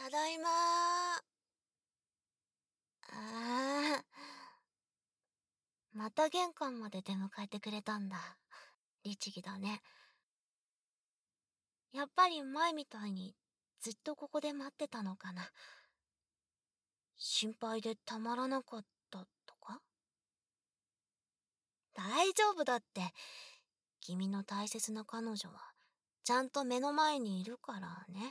ただいま。あまた玄関まで出迎えてくれたんだ。律儀だね。やっぱり前みたいにずっとここで待ってたのかな。心配でたまらなかったとか？大丈夫だって。君の大切な彼女はちゃんと目の前にいるからね。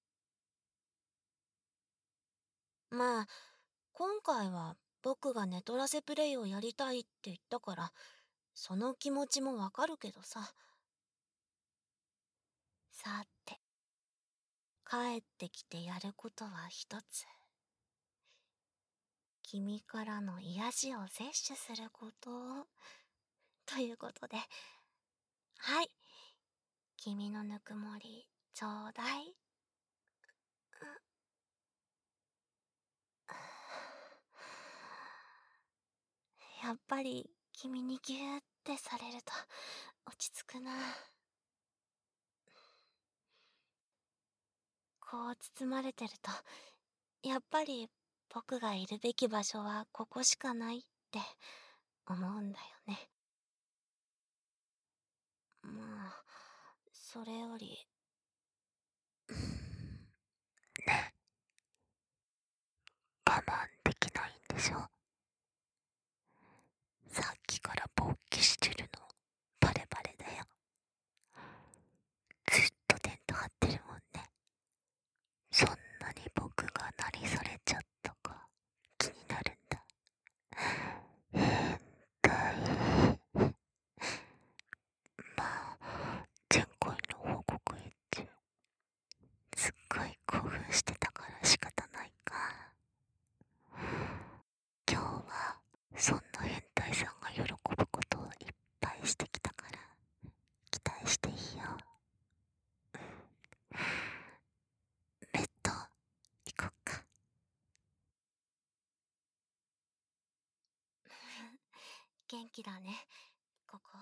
まあ、今回は僕がネトラセプレイをやりたいって言ったから、その気持ちもわかるけどさ。さて、帰ってきてやることは一つ。君からの癒しを摂取すること。ということで、はい。君のぬくもり、ちょうだい。やっぱり、君にギューってされると、落ち着くな。こう包まれてると、やっぱり僕がいるべき場所はここしかないって思うんだよね。まあ、それより、我慢できないんでしょ？さっきから勃起してるの、バレバレだよ。ずっとテント張ってるもんね。そんなに僕が何されちゃったか気になるんだ。変態。まあ、前回の報告エッチ、すっごい興奮してたから仕方ないか。今日はそんな変態さんが喜ぶことをいっぱいしてきたから期待していいよ。ベッド行こっか。元気だね、ここ。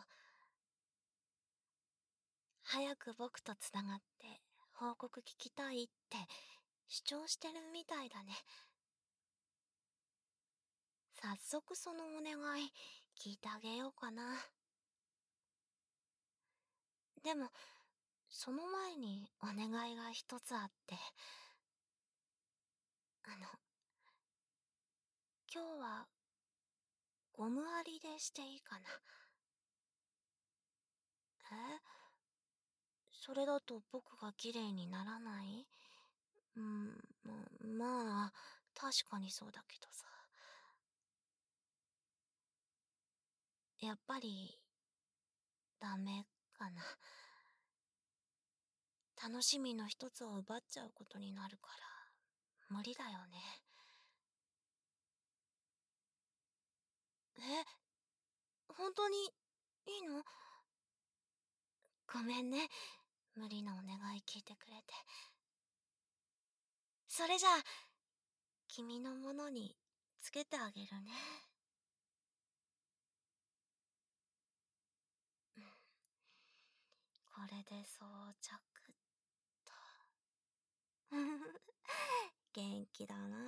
早く僕とつながって報告聞きたいって主張してるみたいだね。早速そのお願い聞いてあげようかな。でも、その前にお願いが一つあって、あの、今日はゴムありでしていいかな？え？それだと僕が綺麗にならない？うん、まあ、確かにそうだけどさ。やっぱり、ダメかな。楽しみの一つを奪っちゃうことになるから、無理だよね。え、本当に、いいの？ごめんね。無理なお願い聞いてくれて。それじゃあ、君のものにつけてあげるね。うん、これで装着と。元気だな。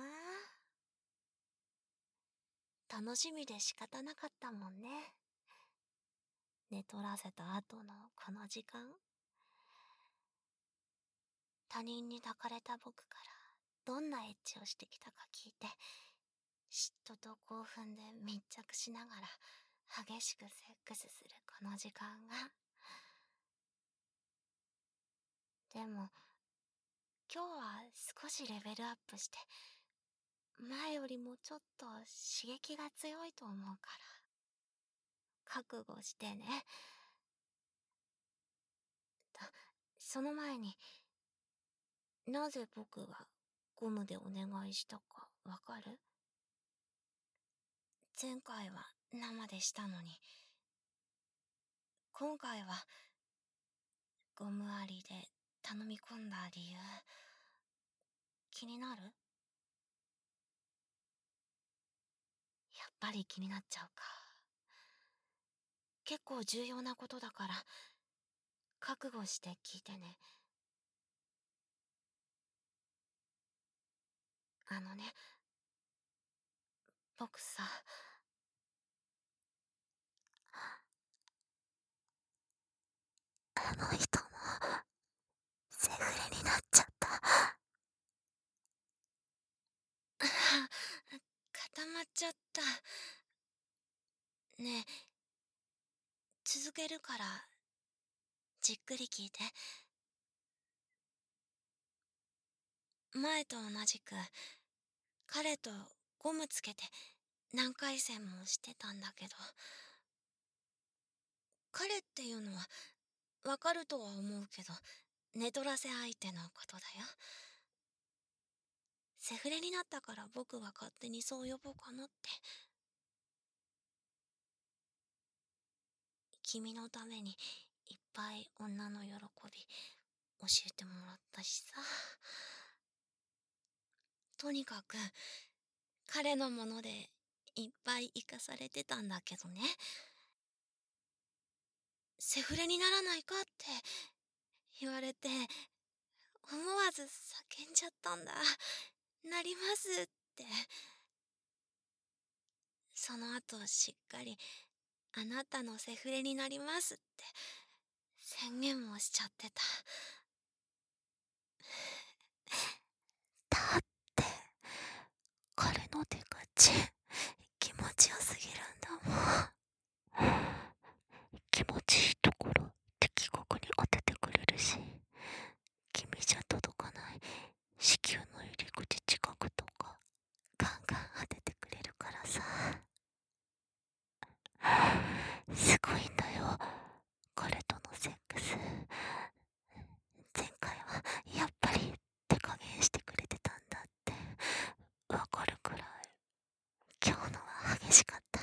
楽しみで仕方なかったもんね。寝取らせた後のこの時間。他人に抱かれた僕からどんなエッチをしてきたか聞いて、嫉妬と興奮で密着しながら激しくセックスするこの時間が。でも、今日は少しレベルアップして、前よりもちょっと刺激が強いと思うから、覚悟してね。と、その前に、なぜ僕がゴムでお願いしたかわかる？前回は生でしたのに、今回はゴムありで頼み込んだ理由、気になる？やっぱり気になっちゃうか。結構重要なことだから、覚悟して聞いてね。 あのね、僕さ、あの人のセフレになっちゃった。固まっちゃった。ねえ、続けるからじっくり聞いて。前と同じく彼とゴムつけて何回戦もしてたんだけど、彼っていうのはわかるとは思うけど、寝取らせ相手のことだよ。セフレになったから僕は勝手にそう呼ぼうかなって。君のためにいっぱい女の喜び教えてもらったしさ。とにかく彼のものでいっぱい生かされてたんだけどね。セフレにならないかって言われて、思わず叫んじゃったんだ。なりますって。その後しっかりあなたのセフレになりますって宣言もしちゃってた。だって彼の手が気持ちよすぎるんだもん。気持ちいいところ的確に当ててくれるし、君じゃ届かない子宮の入り口近くとかガンガン当ててくれるからさ。すごいんだよ、彼とのセックス。前回はやっぱり手加減してくれてたんだってわかるくらい、今日のは激しかった。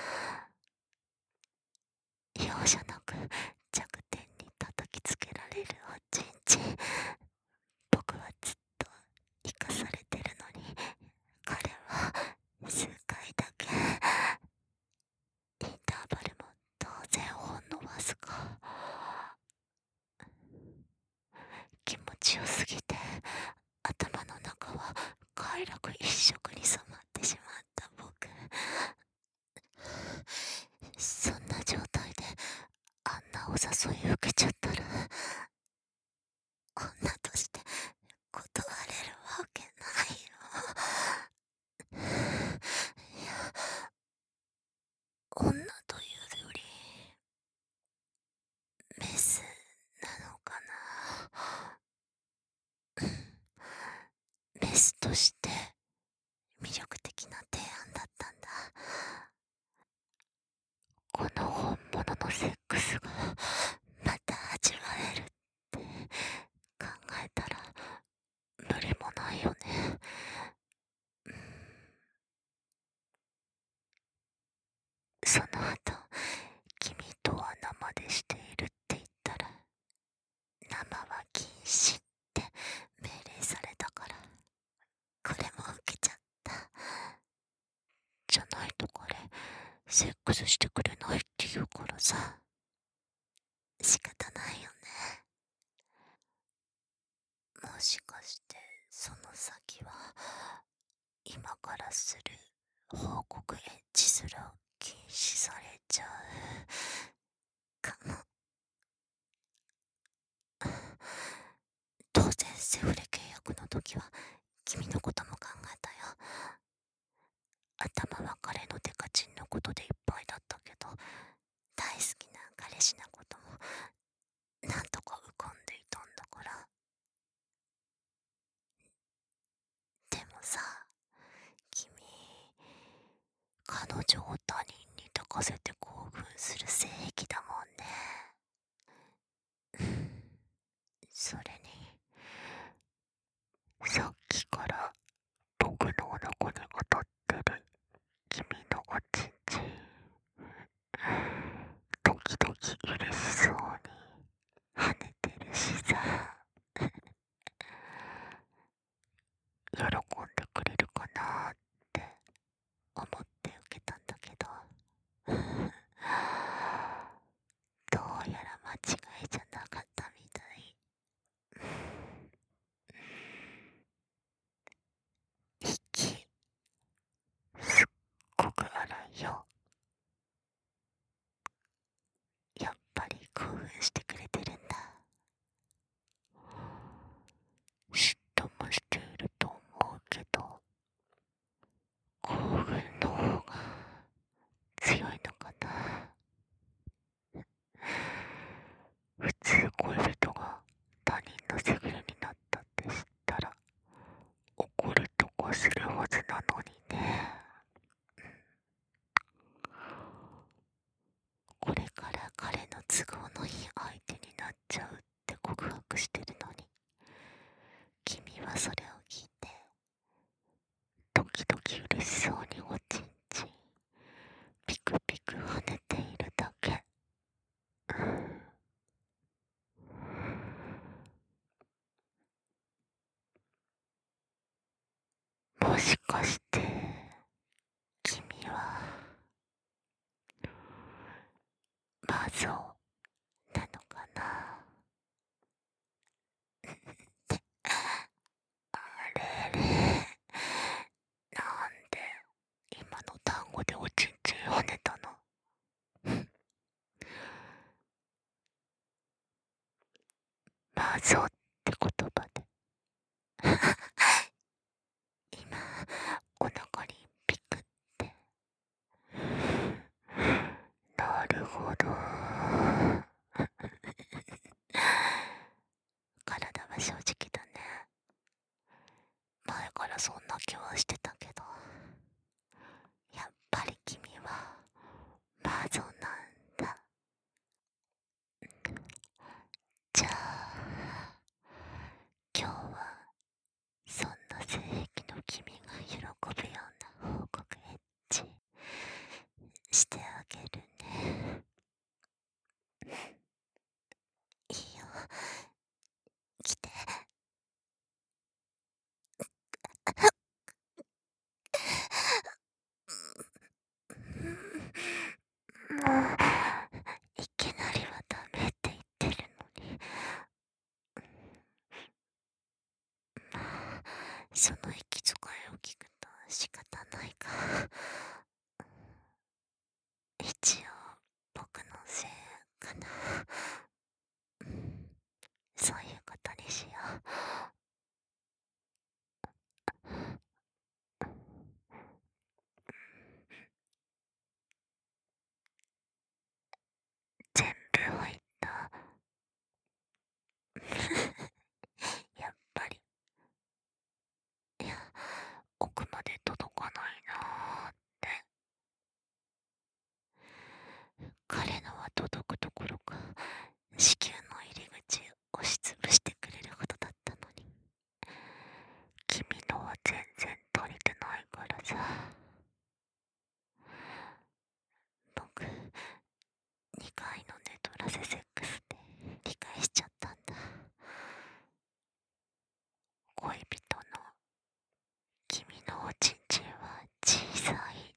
容赦なく弱点に叩きつけられるおちんちん。僕はずっと生かされてるのに、彼は数回だけ。インターバルも当然ほんのわずか。気持ちよすぎて頭の中は快楽一色に染まってしまった僕。そんな状態であんなお誘い受けちゃったら、女として断れるわけないよ。いや、女というよりメスなのかな。メスとして魅力的な提案だったんだ。この本物のセックスがまた味わえるって考えたら無理もないよね。その後、君とは生でしているって言ったら、生は禁止って命令されたから、これも受けちゃった。じゃないと彼、セックスしてくれないって言うからさ、仕方ないよね。もしかしてその先は今からする報告エッチすら禁止されちゃうかも。当然セフレ契約の時は君のことも考えたよ。頭は彼のデカチンのことでいっぱいだったけど、大好きな彼氏なこともなんとか浮かんでいたんだから。でもさ、君、彼女を他人に抱かせて興奮する性癖だもんね。それに、さっきから僕のお腹に当たってる君のおちんちん、時々嬉しそうに跳ねてるしさ、喜んでくれるかなって思って受けたんだけど、どうやら間違いじゃなかったみたい。一そうなのかな。あれれ、なんで今の単語でおちんちん跳ねたの。まそうって言葉で今お腹にピクって。なるほど。体は正直だね。前からそんな気はしてたけど、やっぱり君は魔女なんだ。じゃあ今日はそんな性癖の君が喜ぶような報告エッチしてあげるね。いいよ、来て。もういきなりはダメって言ってるのに、まあその息遣いを聞くと仕方ないか。一応僕のせいかな。そういうことにしよう。全部入った。やっぱり、いや、奥まで届かないなーって。彼のは届くところか、子宮の入り口を押しつぶしてくれるほどだったのに、君のは全然足りてないからさ。僕、2回のネトラセセックスで理解しちゃったんだ。恋人の君のおちんちんは小さいって。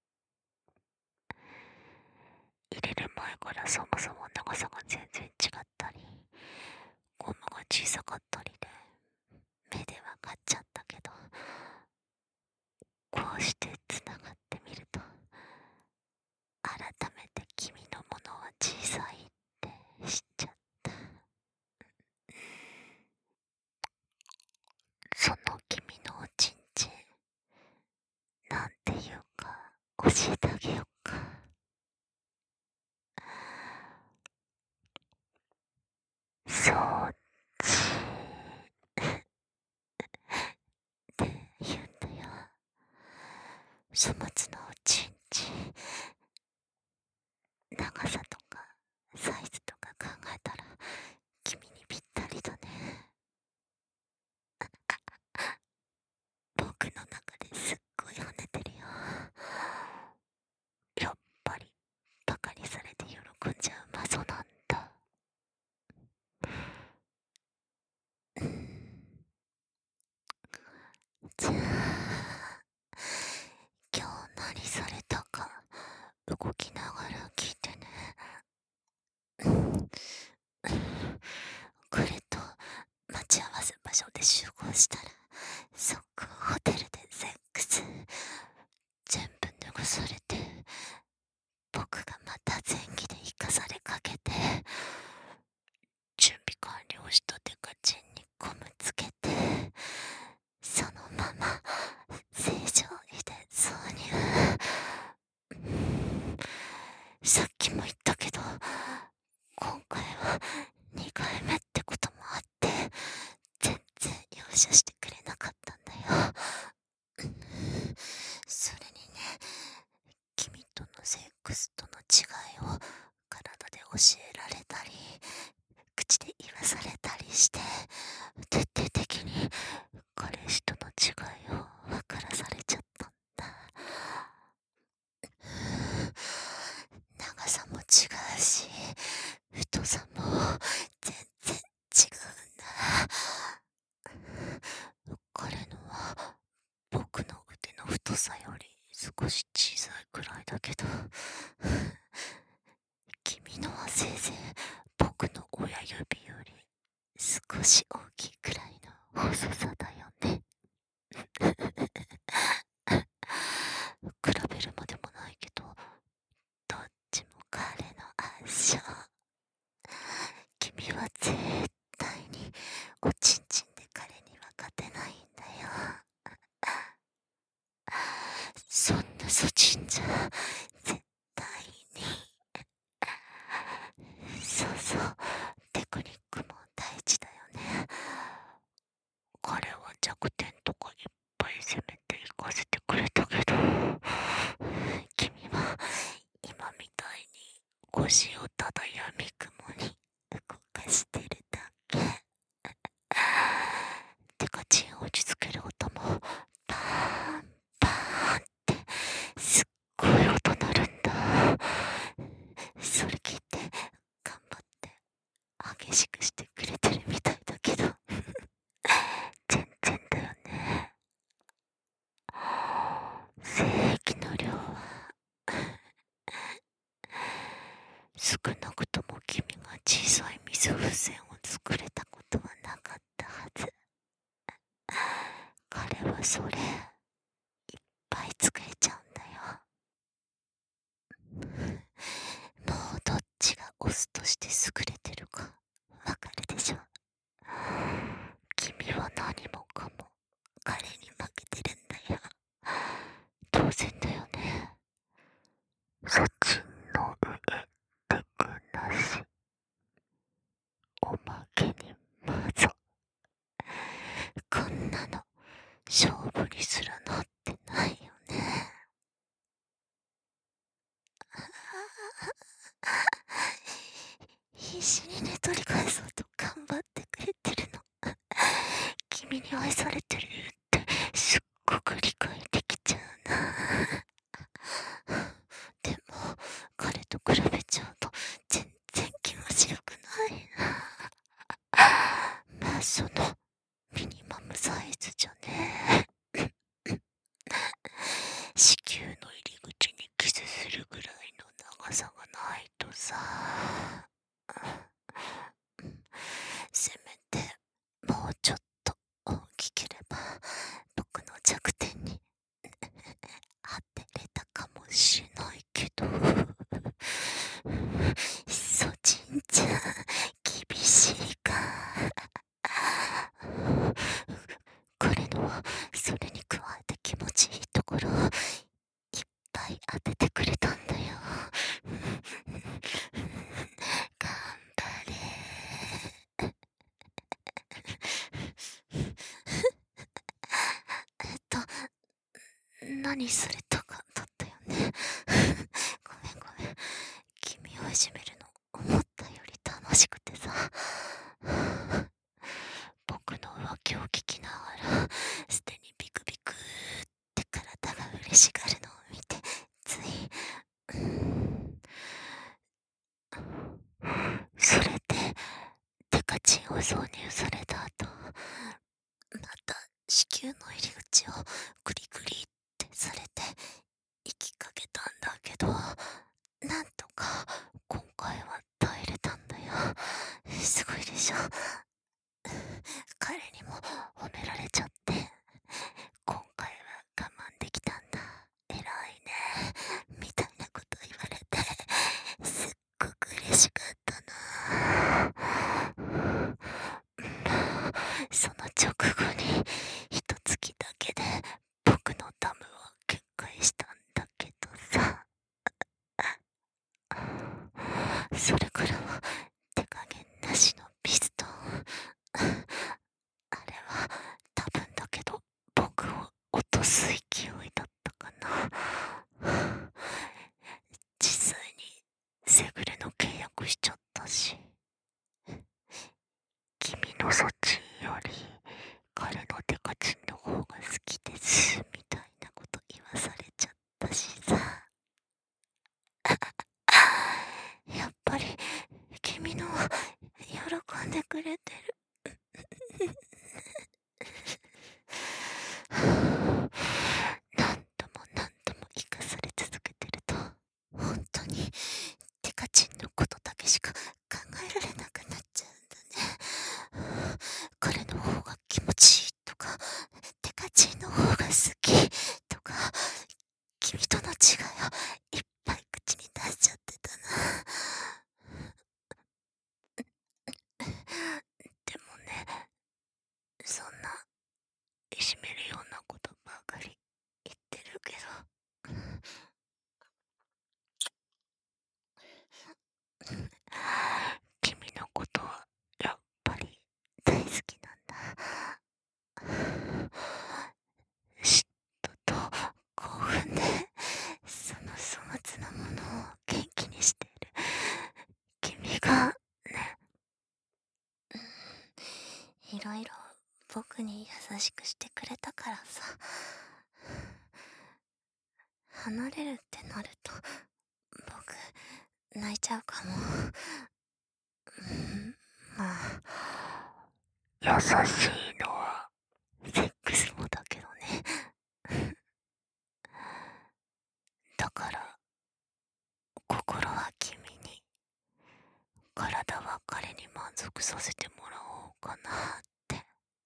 入れる前からそもそも長さが全然違ったり、ゴムが小さかったりで目でわかっちゃったけど、こうしてつながってみると改めて君のものは小さいって知っちゃった。その君のおちんちん、なんていうか教えてあげようか。そうちって言うんだよ。粗末なおちんちん。長さとかサイズとか考えたら君にぴったりだね。僕の中ですっごい跳ねてるよ。やっぱりバカにされて喜んじゃうマゾなんだ。じゃあ今日何されたか動きながら聞いてね。これと待ち合わせ場所で集合したら即ホテルでセックス。全部脱がされて、僕がまた前期で生かされかけて、準備完了したデカチンにゴムつけて、そのまま正常位で挿入。さっきも言ったけど、今回は2回目ってこともあって全然容赦してくれなかったんだよ。それにね、君とのセックスとの違いを体で教えられたり口で言わされたりして、徹底的に彼氏との違いを分からされちゃったんだ。長さも違うし太さも全然違うんだ。彼のは僕の腕の太さより少し小さいくらいだけど、君そんなそちんじゃ絶対に。そうそう、テクニックも大事だよね。彼は弱点とかいっぱい攻めていかせてくれたけど、君は今みたいに腰をただ闇雲に動かしてるだけ。てかチンを落ち着ける音もパーンパーンってすっごい音鳴るんだ。それ聞いて頑張って激しくしてくれてるみたいだけど全然だよね。精液の量は少なくとも君が小さい水風船を作れたことはなかったはず。彼はそれいっぱい作れちゃうんだよ。もうどっちがオスとして優れてるかわかるでしょ。君は何もかも彼に負けてるんだよ。当然だよね。そっちの上テクなし。おまけにマゾ。こんなの勝負にすらなってないよね。必死にね取り返そうと頑張ってくれてるの。君に愛されてるってすっごく理解できちゃうな。でも彼と比べちゃうと全然気持ちよくないな。まあそのミニマムサイズじゃね。子宮の入り口にキスするぐらいの長さがないとさ。せめてもうちょっと大きければ僕の弱点に当てれたかもしれないけど。そちんちゃん厳しいか。彼のはそれに加えて気持ちいいところをいっぱい当ててくれたんだよ。頑張れ。何されたかだったよね。ごめんごめん。君をいじめるの思ったより楽しくてさ。僕の浮気を聞きながらすでにビクビクって体が嬉しがるのを見てつい、それでデカチンを挿入された後、また子宮の入り口をグリグリってされて息かけたんだけど、なんとか今回は耐えれたんだよ。すごいでしょ。彼にも褒められちゃって今回は我慢できたんだ、偉いねみたいなこと言われてすっごく嬉しかったな。その直後に一月だけで僕のダムは決壊したんだけどさ。それからは手加減なしのピストン。あれは多分だけど僕を落とす勢いだったかな。実際にセグレの契約しちゃったし。君のそっちより彼のデカチンの方が好きですみたいなこと言わされちゃったしさ。やっぱり君のは喜んでくれてる。何度も何度も生かされ続けてると本当にデカチンのことだけしか考えられなくなっちゃうんだね。彼の方が気持ちいいとかデカチンの方が好きとか君との違いをいっぱい口に出しちゃってたな。でもね、そんないじめるようなことばかり言ってるけど僕に優しくしてくれたからさ。離れるってなると、僕、泣いちゃうかも。まあ、優しいのは、セックスもだけどね。だから、心は君に、体は彼に満足させてもらおうかなって。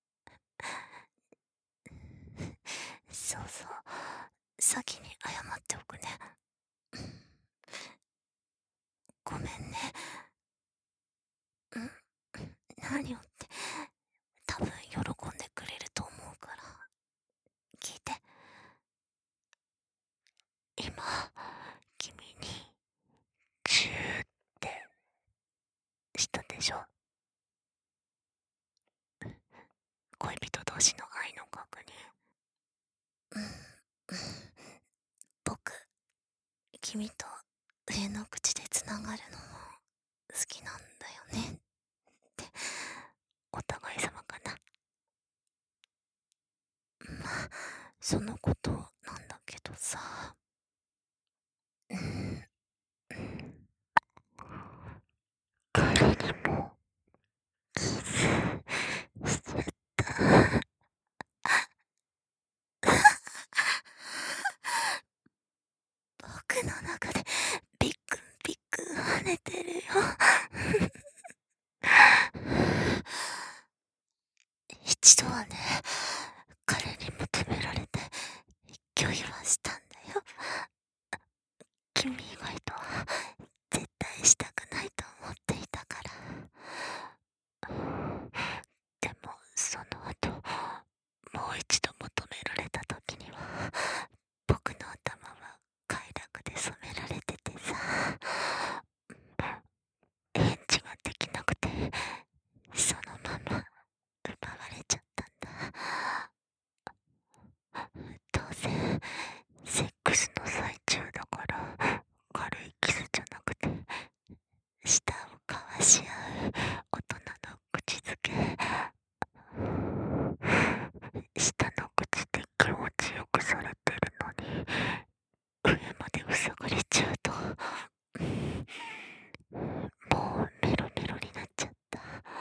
そうそう、先に謝っておくね。ごめんね。何をって、多分喜んでくれると思うから。聞いて。今、君に、チューってしたでしょ。恋人同士の愛の確認。僕、君と上の口でつながるのも好きなんだよねってお互い様かな。まあそのことなんだけどさ、彼にもキスしちゃった。僕の中でビックンビックン跳ねてるよ。一度はね、彼に求められて拒否はしたんだよ。君以外とは絶対したくないと思っていたから。でもその後、もう一度求められた時には、僕の頭は快楽で染められててさ、返事ができなくて、そのまま奪われちゃったんだ。当然セックスの最中だから、軽いキスじゃなくて、舌を交わし合う大人の口づけ。舌の口で気持ちよくされてるのに、上までうさがれちゃうと、もうメロメロになっちゃった。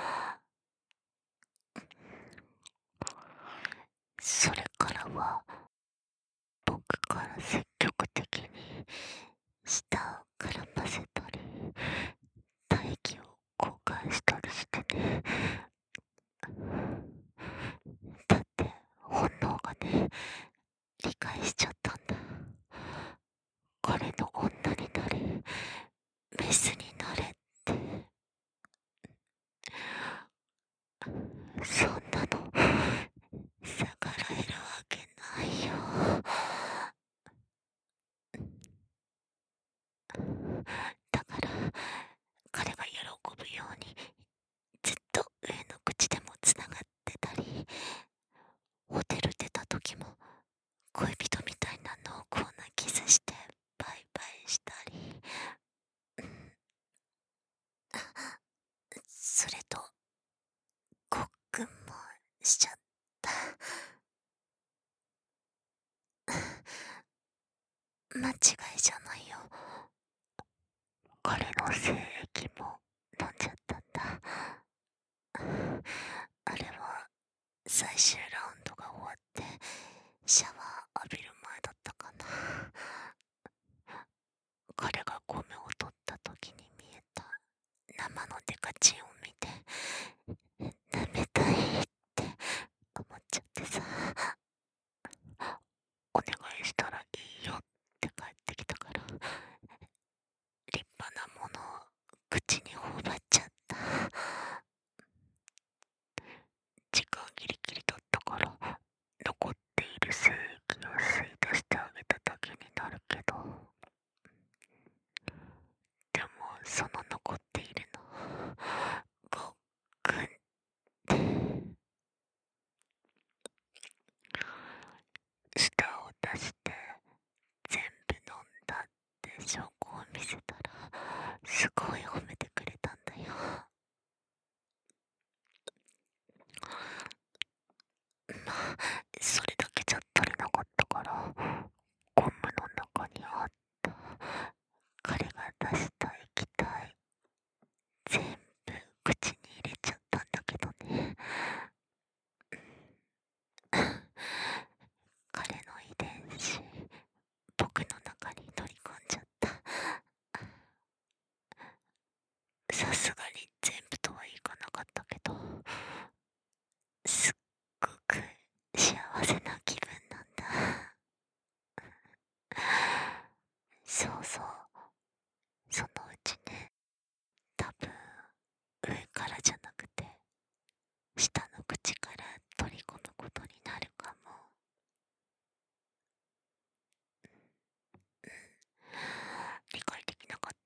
それからは、僕から積極的に舌を絡ませたり、唾液を交換したりしてね。だって本能がね、理解しちゃったんだ。彼の女になれ、メスになれって。そんなの逆らえるわけないよ。だから彼が喜ぶように、ずっと上の口でもつながってたり、ホテル出た時も恋人みたいな濃厚なキスしてバイバイしたり、それとごっくんもしちゃった。間違いじゃないよ。彼の精液も飲んじゃったんだ。あれは最終ラウンドが終わってシャワー浴びる前だったかな。彼がゴムを取った時に見えた生のデカチンを見て、舐めたいって思っちゃってさ、お願いしたらいいよって帰ってきたから、立派なものを口に頬張っちゃった。時間ギリギリだった幸せな気分なんだ。そうそう、そのうちね、多分上からじゃなくて下の口から取り込むことになるかも。理解できなかった。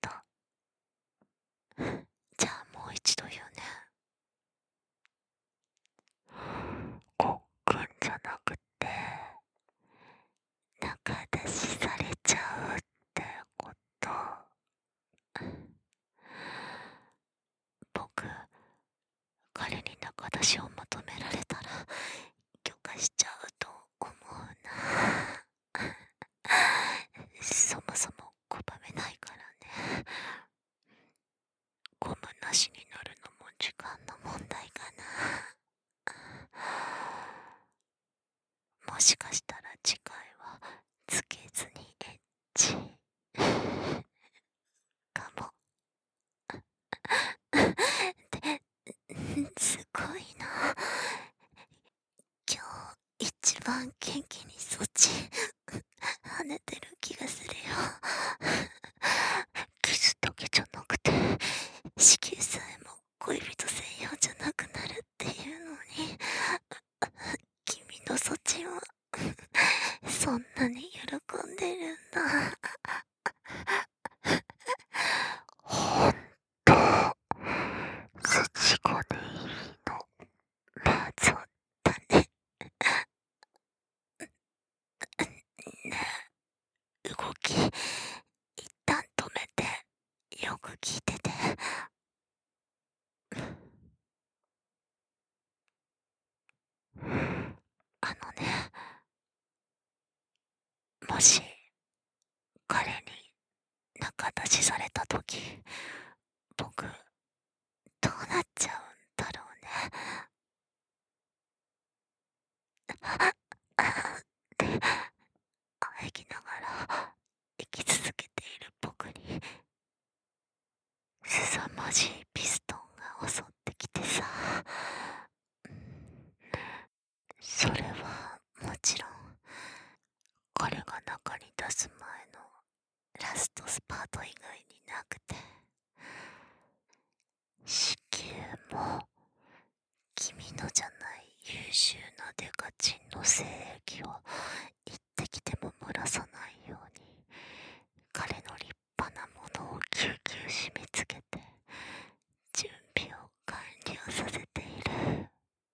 じゃあもう一度言うね。ごっくんじゃなくて仲出しされちゃうってこと。僕、彼に仲出しを求められたら許可しちゃうと思うな。そもそも拒めないからね。ゴムなしになるのも時間の問題かな。もしかしたら次回はつけずにエッチかも。すごいな。今日一番元気にそっち跳ねてる気がするよ。キスだけじゃなくて子宮さえも恋人専用じゃなくなるっていうのに、君のそっちはそんなに喜んでるんだ。ほんと、筋金入りの謎だね。ねえ、動き一旦止めてよく聞いてて。あのね、もし彼に仲出しされた時、僕どうなっちゃうんだろうね。って喘ぎながら生き続けている僕に凄まじいピストンが襲ってきてさ。それはもちろん彼が中に出す前のラストスパート以外になくて、子宮も君のじゃない優秀なデカチンの精液を一滴でも漏らさないように彼の立派なものをぎゅうぎゅう締め付けて準備を完了させている。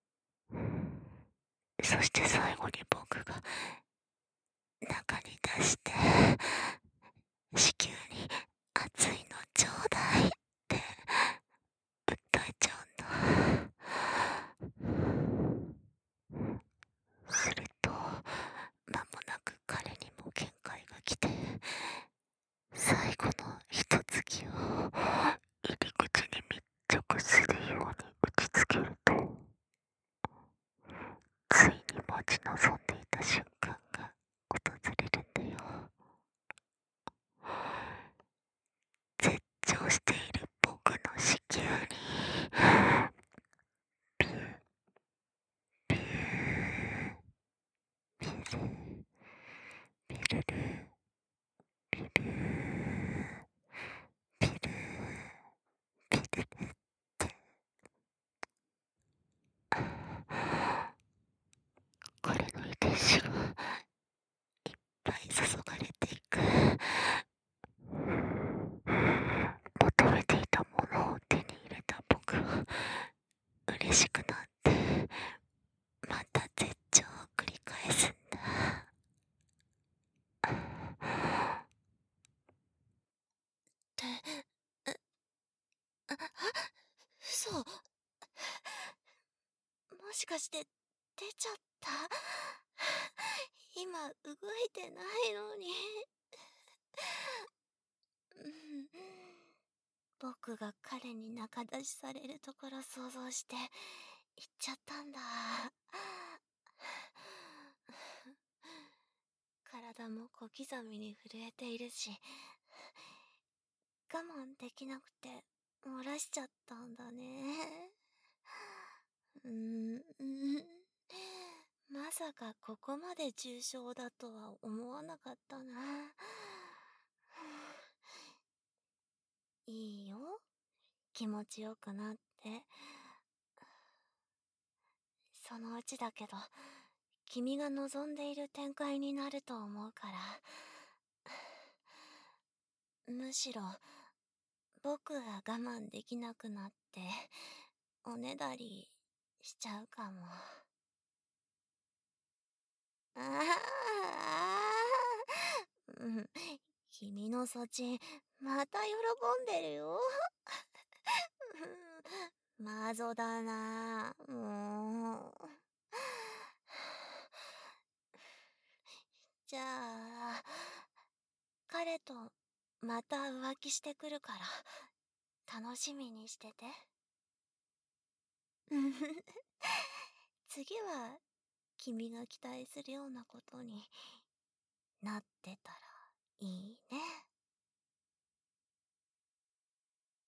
そして最後に僕が中に出して子宮に熱いのちょうだいって訴えちゃうんだ。すると間もなく彼にも限界が来て、最後のひとつきを入り口に密着するように打ちつけると、ついに待ち望んでいた瞬間が訪れるんだよ。絶頂している僕の子宮にビュービュービュルビュルルビュルビュルビュルルって彼の遺伝子がいっぱい注がれていく。求めていたものを手に入れた僕は嬉しくなってまた絶頂を繰り返すんだ。って嘘、もしかして出ちゃった？今動いてないのに。僕が彼に仲出しされるところ想像して行っちゃったんだ。体も小刻みに震えているし、我慢できなくて漏らしちゃったんだね。 まさかここまで重症だとは思わなかったな。いいよ。気持ちよくなって。そのうちだけど、君が望んでいる展開になると思うから。むしろ、僕が我慢できなくなって、おねだりしちゃうかも。うん、君のそち、また喜んでるよ。マゾだな、もう。じゃあ、彼とまた浮気してくるから、楽しみにしてて。次は、君が期待するようなことになってたらいいね。